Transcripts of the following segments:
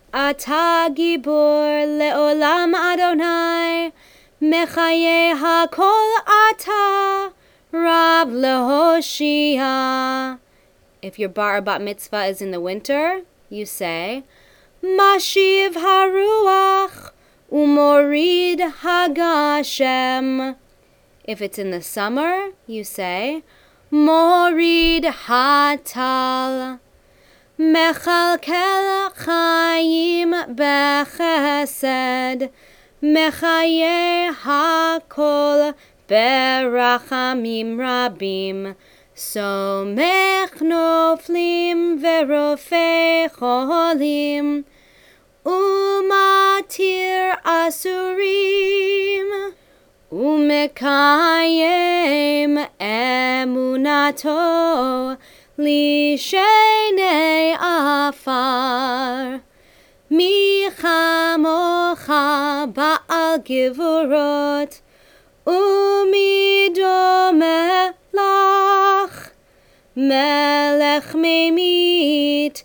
אתה גיבור לעולם אדוני, מחיה הכל אתה, רב להושיע. If your bar or bat mitzvah is in the winter, you say, Mashiv haruach umorid hagashem. If it's in the summer, you say, Morid hatal. Mechalkel chayim bechesed, mechaye hakol berachamim rabim, somech noflim verofei cholim, umatir asurim, umekayem emunato, Lishenei afar, mi chamocha ba'al givurot, umi dome lach, melech memit,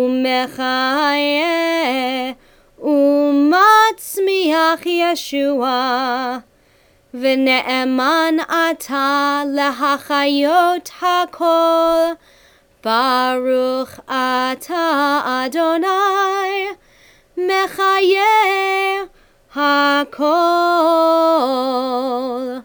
umechaye, umatzmiach Yeshua. V'ne'eman ata lehachayot hakol, Baruch ata Adonai, mechaye hakol.